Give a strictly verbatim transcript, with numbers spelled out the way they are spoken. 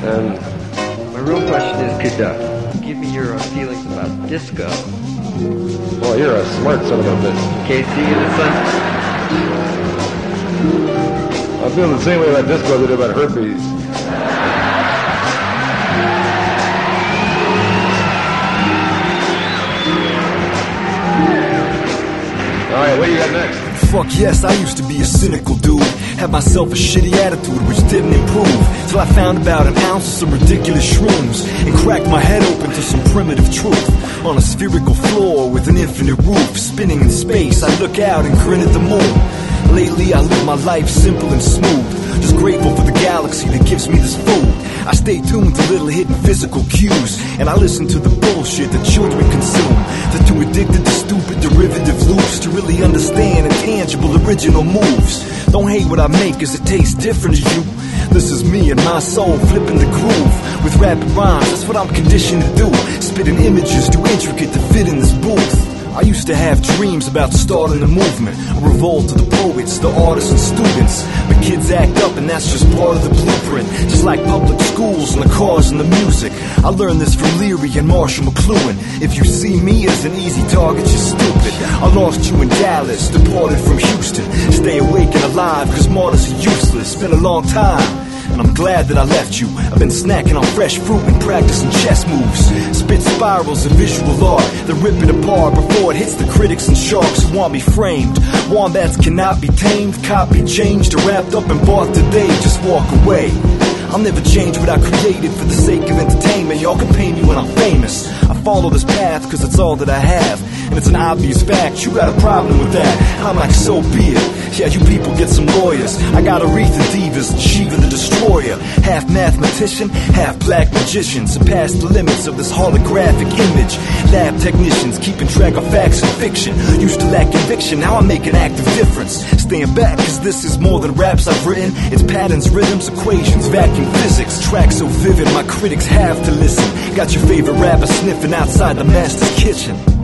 And my real question is, could uh, you give me your uh, feelings about disco? Well, you're a smart son of a bitch. K C in the sun. I feel the same way about disco as I do about herpes. All right, what do you got next? Fuck yes, I used to be a cynical dude. Had myself a shitty attitude which didn't improve, till I found about an ounce of some ridiculous shrooms and cracked my head open to some primitive truth. On a spherical floor with an infinite roof, spinning in space, I look out and grin at the moon. Lately I live my life simple and smooth, just grateful for the galaxy that gives me this food. I stay tuned to little hidden physical cues, and I listen to the bullshit that children consume. They're too addicted to stupid derivative loops to really understand intangible original moves. Don't hate what I make cause it tastes different to you. This is me and my soul flipping the groove with rapid rhymes, that's what I'm conditioned to do. Spitting images too intricate to fit in this booth. I used to have dreams about starting a movement, a revolt of the poets, the artists and students. But kids act up and that's just part of the blueprint. Just like public schools and the cars and the music. I learned this from Leary and Marshall McLuhan. If you see me as an easy target, you're stupid. I lost you in Dallas, deported from Houston. Stay awake and alive cause martyrs are useless. Been a long time, and I'm glad that I left you. I've been snacking on fresh fruit and practicing chess moves. Spit spirals of visual art that rip it apart before it hits the critics and sharks who want me framed. Wombats cannot be tamed, copied, changed, or wrapped up and bought today. Just walk away. I'll never change what I created for the sake of entertainment. Y'all can pay me when I'm famous. I follow this path cause it's all that I have, and it's an obvious fact. You got a problem with that, I'm like, so be it. Yeah, you people get some lawyers. I got Aretha Divas and Shiva the Destroyer. Half mathematician, half black magician. Surpass the limits of this holographic image. Lab technicians keeping track of facts and fiction. Used to lack conviction, now I make an active difference. Staying back cause this is more than raps I've written. It's patterns, rhythms, equations, vacuum physics. Tracks so vivid my critics have to listen. Got your favorite rapper sniffing outside the master's kitchen.